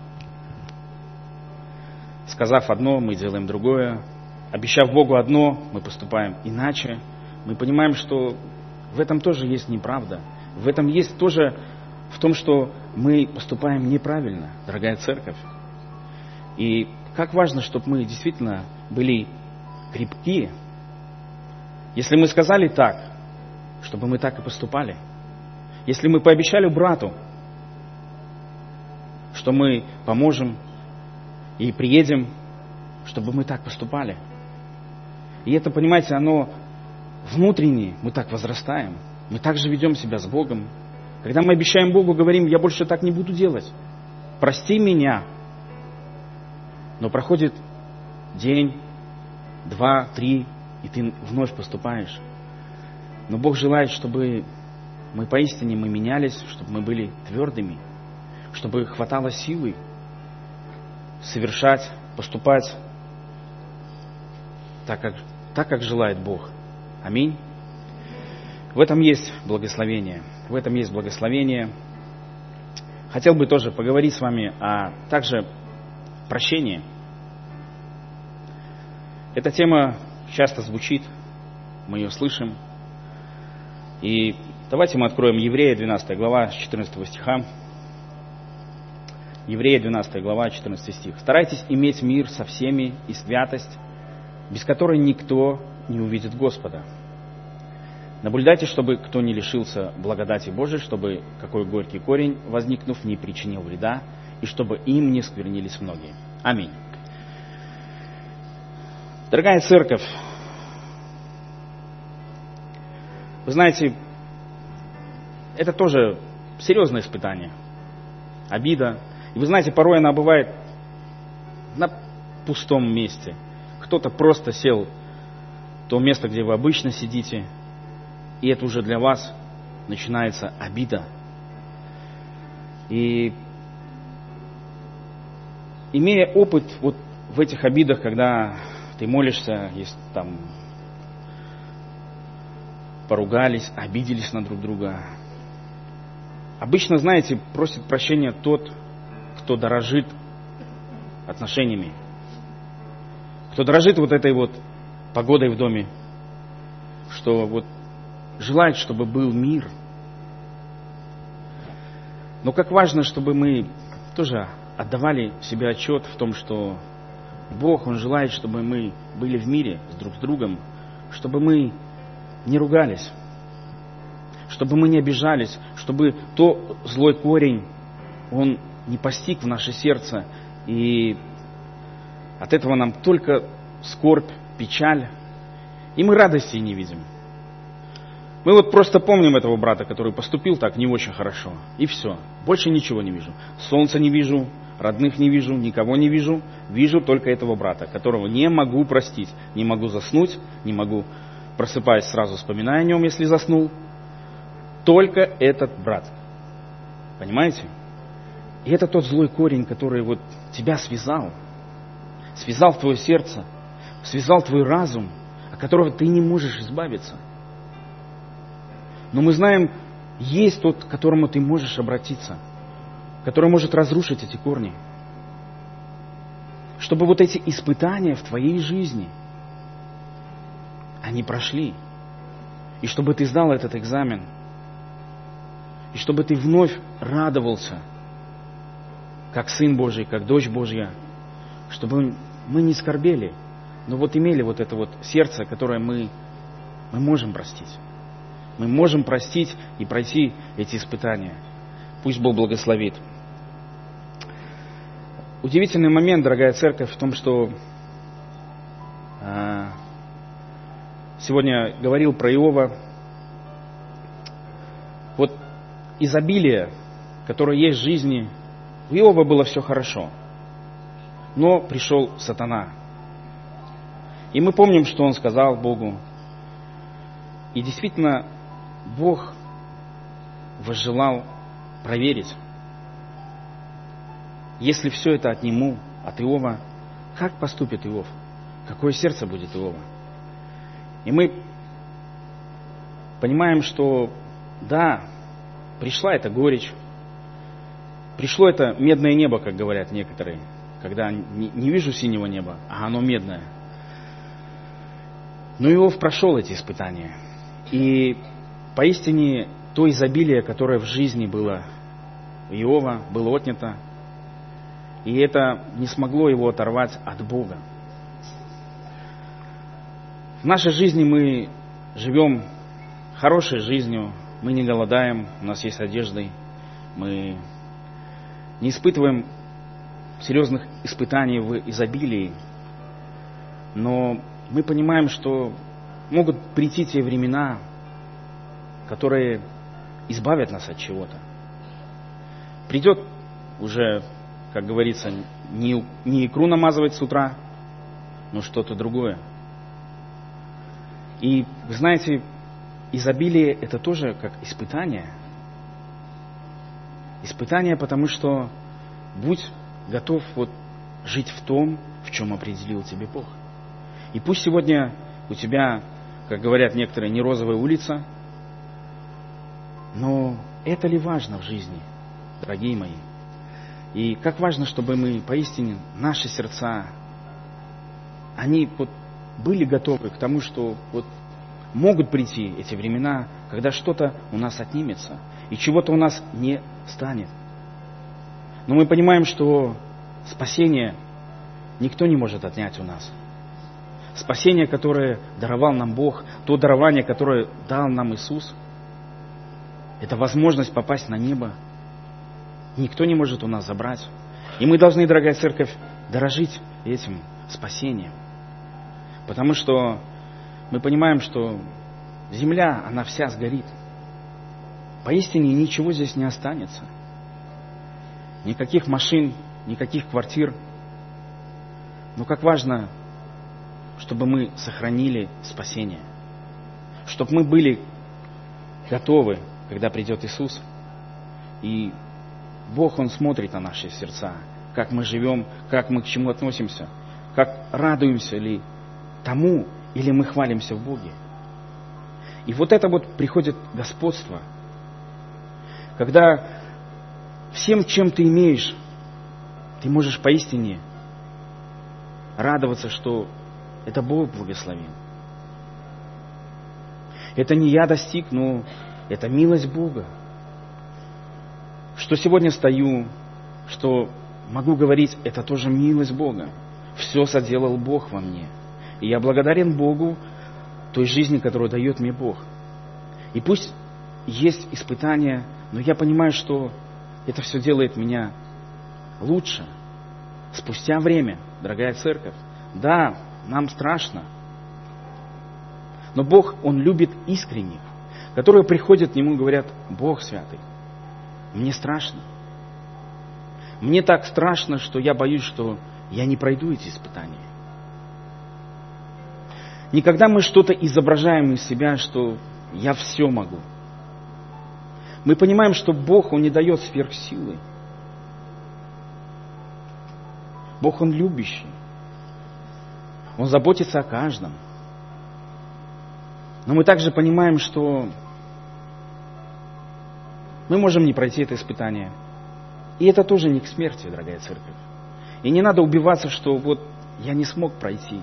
Сказав одно, мы делаем другое. Обещав Богу одно, мы поступаем иначе. Мы понимаем, что в этом тоже есть неправда. В этом есть тоже в том, что мы поступаем неправильно, дорогая церковь. И как важно, чтобы мы действительно были крепкие. Если мы сказали так, чтобы мы так и поступали. Если мы пообещали брату, что мы поможем и приедем, чтобы мы так поступали. И это, понимаете, оно внутренне, мы так возрастаем, мы так же ведем себя с Богом. Когда мы обещаем Богу, говорим, я больше так не буду делать, прости меня. Но проходит день, 2, 3, и ты вновь поступаешь. Но Бог желает, чтобы мы поистине менялись, чтобы мы были твердыми, чтобы хватало силы совершать, поступать так, как желает Бог. Аминь. В этом есть благословение. В этом есть благословение. Хотел бы тоже поговорить с вами о также прощении. Эта тема часто звучит, мы ее слышим. И давайте мы откроем Еврея, 12 глава, с 14 стиха. Еврея, 12 глава, 14 стих. «Старайтесь иметь мир со всеми и святость, без которой никто не увидит Господа. Наблюдайте, чтобы кто не лишился благодати Божией, чтобы какой горький корень, возникнув, не причинил вреда, и чтобы им не сквернились многие». Аминь. Дорогая церковь, вы знаете, это тоже серьезное испытание, обида. И вы знаете, порой она бывает на пустом месте. Кто-то просто сел в то место, где вы обычно сидите, и это уже для вас начинается обида. И имея опыт вот в этих обидах, когда ты молишься, есть там поругались, обиделись на друг друга. Обычно, знаете, просит прощения тот, кто дорожит отношениями, кто дорожит вот этой вот погодой в доме, что вот желает, чтобы был мир. Но как важно, чтобы мы тоже отдавали себе отчет в том, что Бог, Он желает, чтобы мы были в мире друг с другом, чтобы мы не ругались, чтобы мы не обижались, чтобы то злой корень, он не постиг в наше сердце, и от этого нам только скорбь, печаль, и мы радости не видим. Мы вот просто помним этого брата, который поступил так не очень хорошо, и все, больше ничего не вижу. Солнца не вижу, родных не вижу, никого не вижу. Вижу только этого брата, которого не могу простить. Не могу заснуть, не могу, просыпаясь, сразу вспоминая о нем, если заснул. Только этот брат. Понимаете? И это тот злой корень, который вот тебя связал. Связал твое сердце, связал твой разум, от которого ты не можешь избавиться. Но мы знаем, есть тот, к которому ты можешь обратиться, который может разрушить эти корни. Чтобы вот эти испытания в твоей жизни, они прошли. И чтобы ты сдал этот экзамен. И чтобы ты вновь радовался, как Сын Божий, как дочь Божья. Чтобы мы не скорбели, но вот имели вот это вот сердце, которое мы можем простить. Мы можем простить и пройти эти испытания. Пусть Бог благословит. Удивительный момент, дорогая церковь, в том, что сегодня говорил про Иова. Вот изобилие, которое есть в жизни, у Иова было все хорошо. Но пришел сатана. И мы помним, что он сказал Богу. И действительно, Бог возжелал проверить, если все это отниму от Иова, как поступит Иов? Какое сердце будет Иова? И мы понимаем, что да, пришла эта горечь, пришло это медное небо, как говорят некоторые, когда не вижу синего неба, а оно медное. Но Иов прошел эти испытания. И поистине то изобилие, которое в жизни было у Иова, было отнято. И это не смогло его оторвать от Бога. В нашей жизни мы живем хорошей жизнью, мы не голодаем, у нас есть одежда, мы не испытываем серьезных испытаний в изобилии, но мы понимаем, что могут прийти те времена, которые избавят нас от чего-то. Придет уже, как говорится, не икру намазывать с утра, но что-то другое. И вы знаете, изобилие это тоже как испытание. Испытание, потому что будь готов вот жить в том, в чем определил тебе Бог. И пусть сегодня у тебя, как говорят некоторые, не розовая улица, но это ли важно в жизни, дорогие мои? И как важно, чтобы мы поистине, наши сердца, они вот были готовы к тому, что вот могут прийти эти времена, когда что-то у нас отнимется, и чего-то у нас не станет. Но мы понимаем, что спасение никто не может отнять у нас. Спасение, которое даровал нам Бог, то дарование, которое дал нам Иисус, это возможность попасть на небо. Никто не может у нас забрать. И мы должны, дорогая церковь, дорожить этим спасением. Потому что мы понимаем, что земля, она вся сгорит. Поистине ничего здесь не останется. Никаких машин, никаких квартир. Но как важно, чтобы мы сохранили спасение. Чтобы мы были готовы, когда придет Иисус. И Бог, Он смотрит на наши сердца, как мы живем, как мы к чему относимся, как радуемся ли тому, или мы хвалимся в Боге. И вот это вот приходит господство, когда всем, чем ты имеешь, ты можешь поистине радоваться, что это Бог благословил. Это не я достиг, но это милость Бога. Что сегодня стою, что могу говорить, это тоже милость Бога. Все соделал Бог во мне. И я благодарен Богу той жизни, которую дает мне Бог. И пусть есть испытания, но я понимаю, что это все делает меня лучше. Спустя время, дорогая церковь, да, нам страшно, но Бог, Он любит искренних, которые приходят к Нему и говорят: Бог святый, мне страшно. Мне так страшно, что я боюсь, что я не пройду эти испытания. Никогда мы что-то изображаем из себя, что я все могу. Мы понимаем, что Бог, Он не дает сверхсилы. Бог, Он любящий. Он заботится о каждом. Но мы также понимаем, что мы можем не пройти это испытание. И это тоже не к смерти, дорогая церковь. И не надо убиваться, что вот я не смог пройти.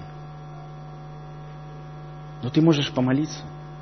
Но ты можешь помолиться.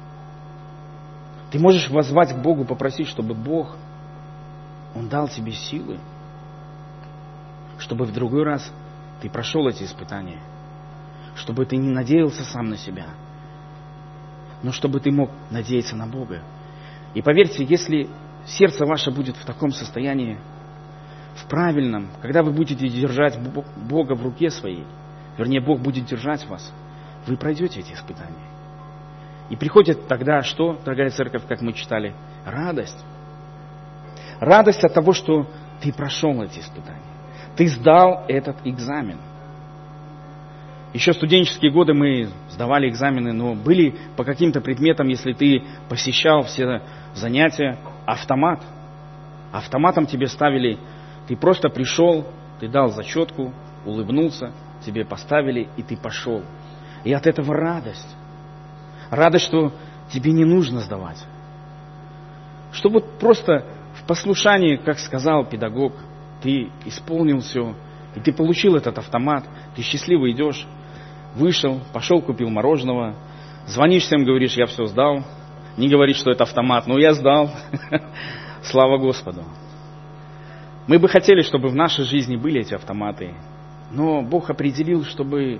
Ты можешь воззвать к Богу, попросить, чтобы Бог, Он дал тебе силы, чтобы в другой раз ты прошел эти испытания, чтобы ты не надеялся сам на себя, но чтобы ты мог надеяться на Бога. И поверьте, если сердце ваше будет в таком состоянии, в правильном, когда вы будете держать Бога в руке своей, вернее, Бог будет держать вас, вы пройдете эти испытания. И приходит тогда что, дорогая церковь, как мы читали? Радость. Радость от того, что ты прошел эти испытания. Ты сдал этот экзамен. Еще в студенческие годы мы сдавали экзамены, но были по каким-то предметам, если ты посещал все занятия, автомат. Автоматом тебе ставили, ты просто пришел, ты дал зачетку, улыбнулся, тебе поставили, и ты пошел. И от этого радость. Радость, что тебе не нужно сдавать. Что вот просто в послушании, как сказал педагог, ты исполнил все, и ты получил этот автомат, ты счастливо идешь, вышел, пошел, купил мороженого, звонишь всем, говоришь, я все сдал, не говоришь, что это автомат, но я сдал. Слава Господу. Мы бы хотели, чтобы в нашей жизни были эти автоматы, но Бог определил, чтобы,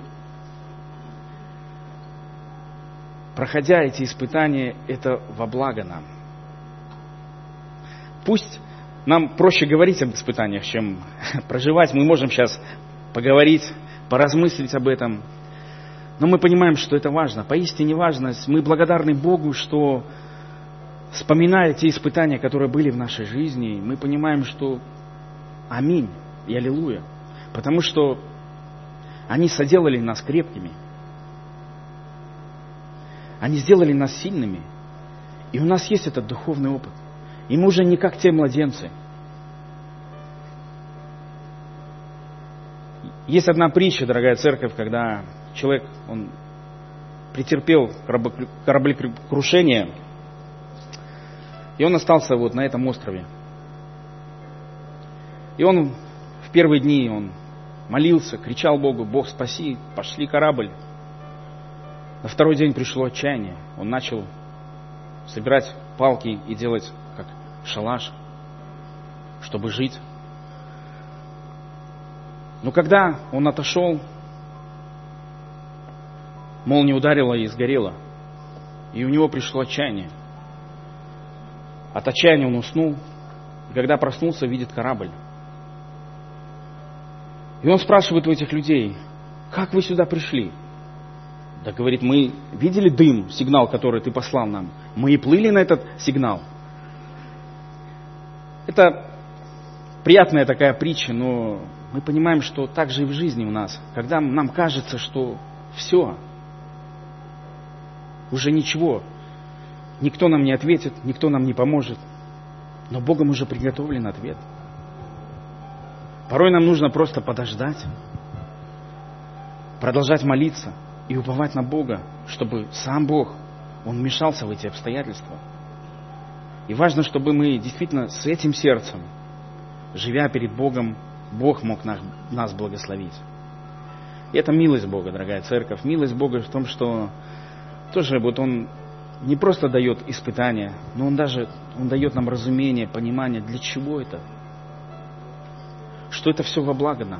проходя эти испытания, это во благо нам. Пусть нам проще говорить об испытаниях, чем проживать. Мы можем сейчас поговорить, поразмыслить об этом. Но мы понимаем, что это важно, поистине важно. Мы благодарны Богу, что, вспоминая те испытания, которые были в нашей жизни, мы понимаем, что аминь и аллилуйя. Потому что они соделали нас крепкими. Они сделали нас сильными. И у нас есть этот духовный опыт. И мы уже не как те младенцы. Есть одна притча, дорогая церковь, когда человек, он претерпел кораблекрушение, и он остался вот на этом острове. И он в первые дни он молился, кричал Богу: Бог, спаси, пошли корабль. На второй день пришло отчаяние. Он начал собирать палки и делать как шалаш, чтобы жить. Но когда он отошел, молния ударила и сгорела. И у него пришло отчаяние. От отчаяния он уснул. И когда проснулся, видит корабль. И он спрашивает у этих людей: как вы сюда пришли? Да, говорит, мы видели дым, сигнал, который ты послал нам. Мы и плыли на этот сигнал. Это приятная такая притча, но мы понимаем, что так же и в жизни у нас. Когда нам кажется, что все, уже ничего, никто нам не ответит, никто нам не поможет, но Богом уже приготовлен ответ. Порой нам нужно просто подождать, продолжать молиться и уповать на Бога, чтобы сам Бог, Он вмешался в эти обстоятельства. И важно, чтобы мы действительно с этим сердцем, живя перед Богом, Бог мог нас благословить. И это милость Бога, дорогая церковь. Милость Бога в том, что тоже вот Он не просто дает испытания, но Он дает нам разумение, понимание, для чего это. Что это все во благо нам.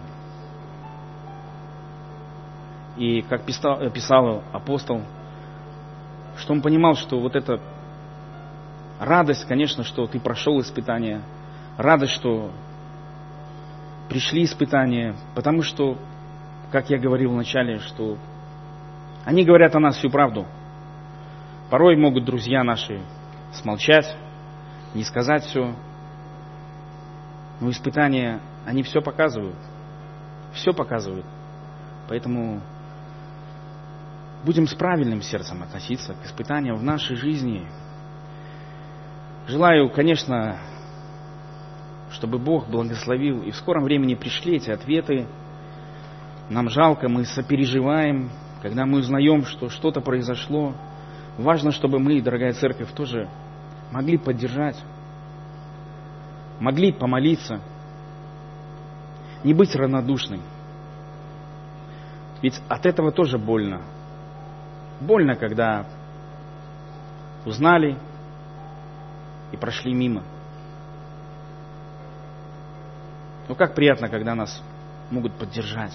И как писал апостол, что он понимал, что вот эта радость, конечно, что ты прошел испытания, радость, что пришли испытания, потому что, как я говорил вначале, что они говорят о нас всю правду. Порой могут друзья наши смолчать, не сказать все. Но испытания, они все показывают. Все показывают. Поэтому будем с правильным сердцем относиться к испытаниям в нашей жизни. Желаю, конечно, чтобы Бог благословил, и в скором времени пришли эти ответы. Нам жалко, мы сопереживаем, когда мы узнаем, что что-то произошло. Важно, чтобы мы, дорогая церковь, тоже могли поддержать, могли помолиться, не быть равнодушным. Ведь от этого тоже больно. Больно, когда узнали и прошли мимо. Но как приятно, когда нас могут поддержать.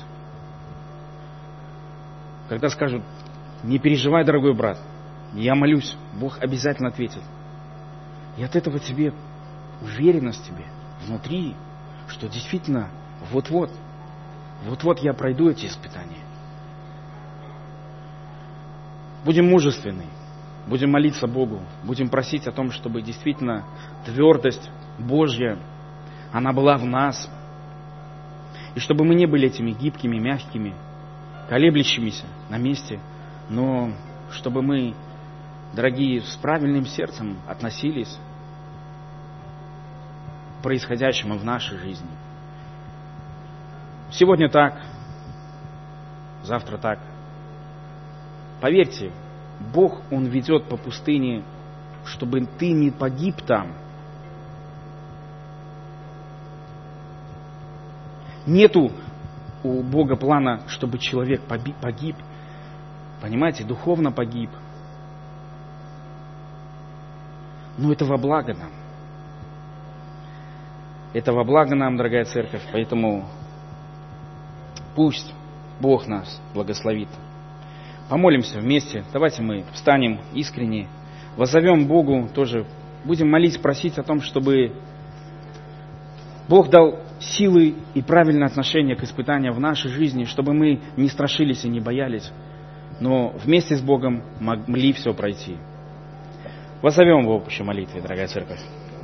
Когда скажут: не переживай, дорогой брат, я молюсь, Бог обязательно ответит. И от этого тебе уверенность тебе внутри, что действительно вот-вот я пройду эти испытания. Будем мужественны, будем молиться Богу, будем просить о том, чтобы действительно твердость Божья, она была в нас. И чтобы мы не были этими гибкими, мягкими, колеблющимися на месте, но чтобы мы, дорогие, с правильным сердцем относились к происходящему в нашей жизни. Сегодня так, завтра так. Поверьте, Бог, Он ведет по пустыне, чтобы ты не погиб там. Нету у Бога плана, чтобы человек погиб. Понимаете, духовно погиб. Но это во благо нам. Это во благо нам, дорогая церковь. Поэтому пусть Бог нас благословит. Помолимся вместе. Давайте мы встанем искренне. Воззовем Богу тоже. Будем молить, просить о том, чтобы Бог дал силы и правильное отношение к испытаниям в нашей жизни, чтобы мы не страшились и не боялись, но вместе с Богом могли все пройти. Воззовем в общей молитве, дорогая церковь.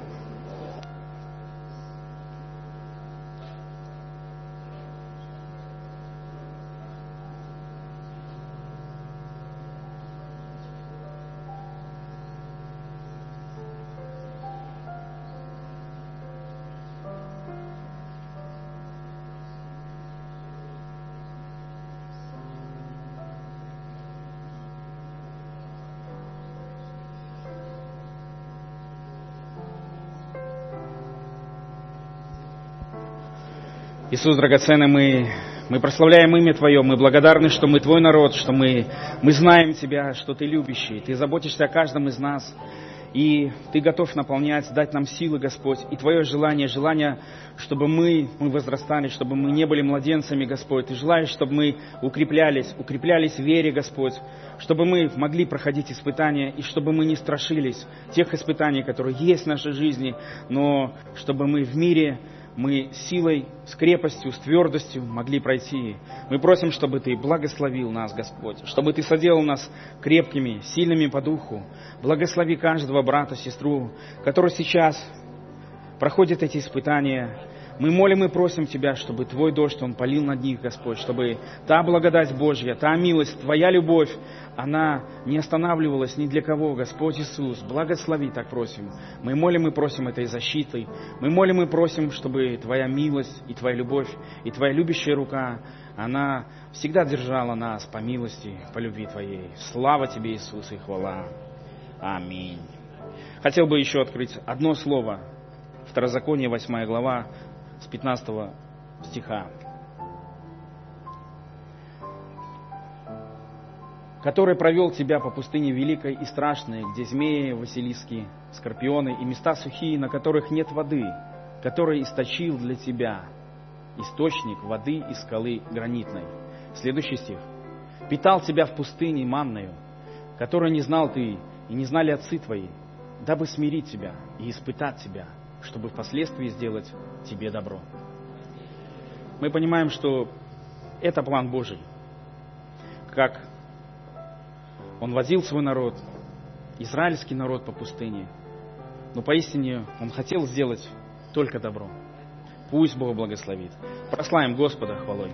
Иисус, драгоценный, мы прославляем имя Твое, мы благодарны, что мы Твой народ, что мы знаем Тебя, что Ты любящий, Ты заботишься о каждом из нас, и Ты готов наполнять, дать нам силы, Господь, и Твое желание, чтобы мы возрастали, чтобы мы не были младенцами, Господь. Ты желаешь, чтобы мы укреплялись в вере, Господь, чтобы мы могли проходить испытания, и чтобы мы не страшились тех испытаний, которые есть в нашей жизни, но чтобы мы в мире, мы силой, с крепостью, с твердостью могли пройти. Мы просим, чтобы Ты благословил нас, Господь, чтобы Ты соделал нас крепкими, сильными по духу. Благослови каждого брата, сестру, который сейчас проходит эти испытания. Мы молим и просим Тебя, чтобы Твой дождь, он полил над них, Господь, чтобы та благодать Божья, та милость, Твоя любовь, она не останавливалась ни для кого, Господь Иисус. Благослови, так просим. Мы молим и просим этой защиты. Мы молим и просим, чтобы Твоя милость и Твоя любовь, и Твоя любящая рука, она всегда держала нас по милости, по любви Твоей. Слава Тебе, Иисус, и хвала. Аминь. Хотел бы еще открыть одно слово. Второзаконие, 8 глава, с 15 стиха. «Который провел тебя по пустыне великой и страшной, где змеи, василиски, скорпионы и места сухие, на которых нет воды, который источил для тебя источник воды из скалы гранитной». Следующий стих. «Питал тебя в пустыне манною, которую не знал ты и не знали отцы твои, дабы смирить тебя и испытать тебя, чтобы впоследствии сделать тебе добро». Мы понимаем, что это план Божий. Как Он водил свой народ, израильский народ по пустыне, но поистине Он хотел сделать только добро. Пусть Бог благословит. Прославим Господа хвалой.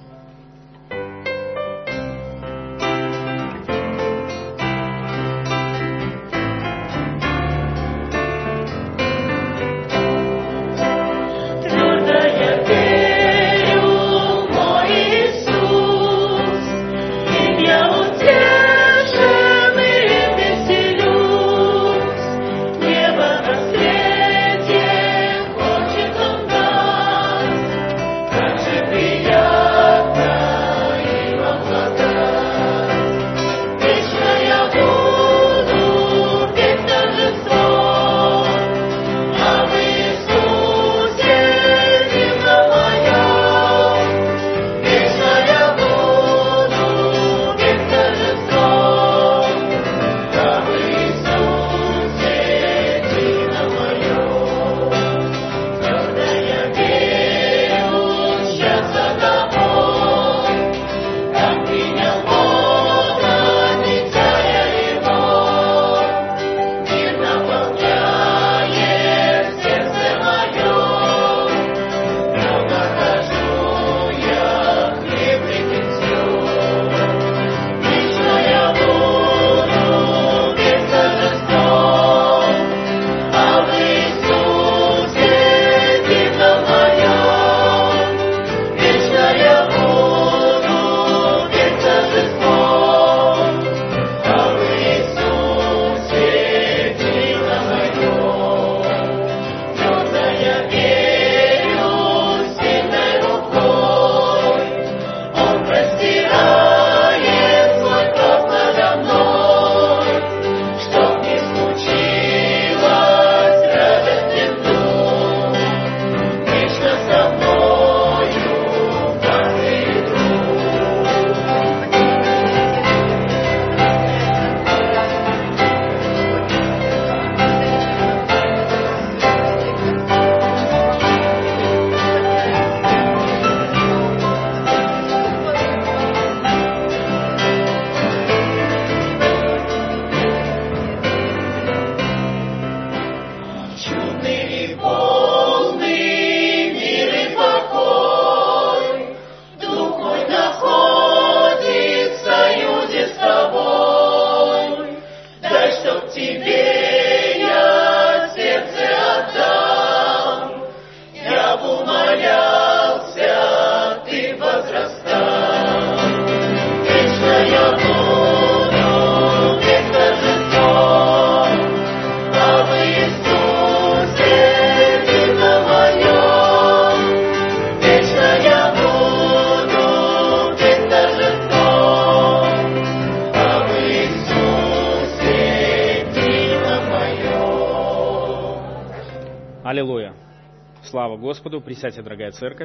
Аллилуйя. Слава Господу. Присядьте, дорогая церковь.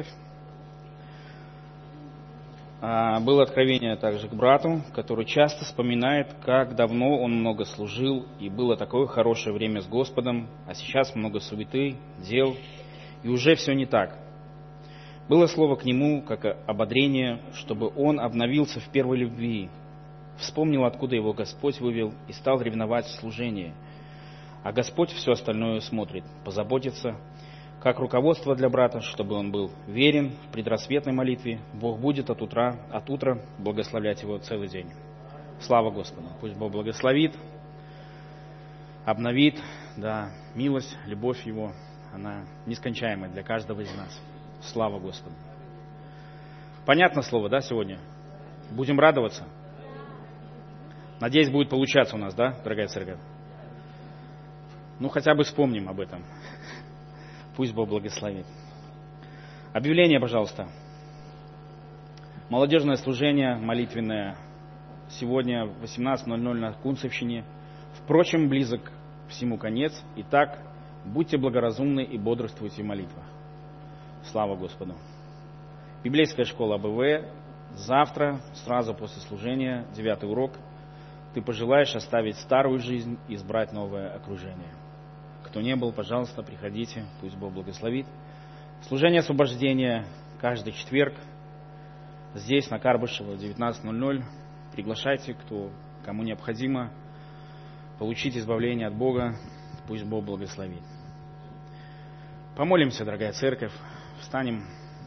Было откровение также к брату, который часто вспоминает, как давно он много служил, и было такое хорошее время с Господом, а сейчас много суеты, дел, и уже все не так. Было слово к нему, как ободрение, чтобы он обновился в первой любви, вспомнил, откуда его Господь вывел, и стал ревновать в служении. А Господь все остальное смотрит, позаботится, как руководство для брата, чтобы он был верен в предрассветной молитве. Бог будет от утра благословлять его целый день. Слава Господу! Пусть Бог благословит, обновит, да, милость, любовь Его, она нескончаемая для каждого из нас. Слава Господу! Понятно слово, да, сегодня? Будем радоваться? Надеюсь, будет получаться у нас, да, дорогая церковь? Ну, хотя бы вспомним об этом. Пусть Бог благословит. Объявление, пожалуйста. Молодежное служение молитвенное сегодня в 18:00 на Кунцевщине. Впрочем, близок всему конец. Итак, будьте благоразумны и бодрствуйте в молитвах. Слава Господу. Библейская школа АБВ. Завтра, сразу после служения, 9 урок. Ты пожелаешь оставить старую жизнь и избрать новое окружение. Кто не был, пожалуйста, приходите, пусть Бог благословит. Служение освобождения каждый четверг. Здесь, на Карбышева, 19:00. Приглашайте, кому необходимо получить избавление от Бога. Пусть Бог благословит. Помолимся, дорогая церковь, Встанем.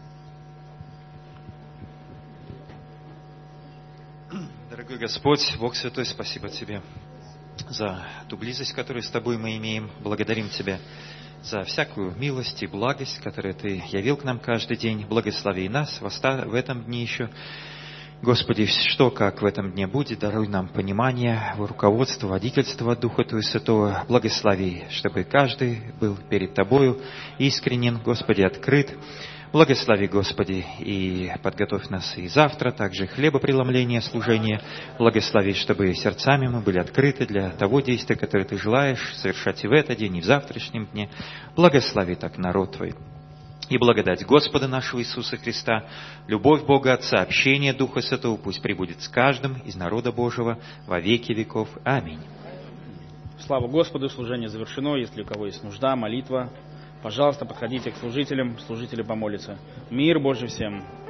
Дорогой Господь, Бог Святой, спасибо Тебе за ту близость, которую с Тобой мы имеем. Благодарим Тебя за всякую милость и благость, которую Ты явил к нам каждый день. Благослови нас в этом дне еще. Господи, что, как в этом дне будет, даруй нам понимание, руководство, водительство Духа Твоего Святого. Благослови, чтобы каждый был перед Тобою искренен, Господи, открыт. Благослови, Господи, и подготовь нас и завтра, также хлебопреломление, служение. Благослови, чтобы сердцами мы были открыты для того действия, которое Ты желаешь совершать и в этот день, и в завтрашнем дне. Благослови так народ Твой. И благодать Господа нашего Иисуса Христа, любовь Бога Отца, общение Духа Святого пусть пребудет с каждым из народа Божьего во веки веков. Аминь. Слава Господу, служение завершено. Если у кого есть нужда, молитва, пожалуйста, подходите к служителям, служители помолятся. Мир Божий всем.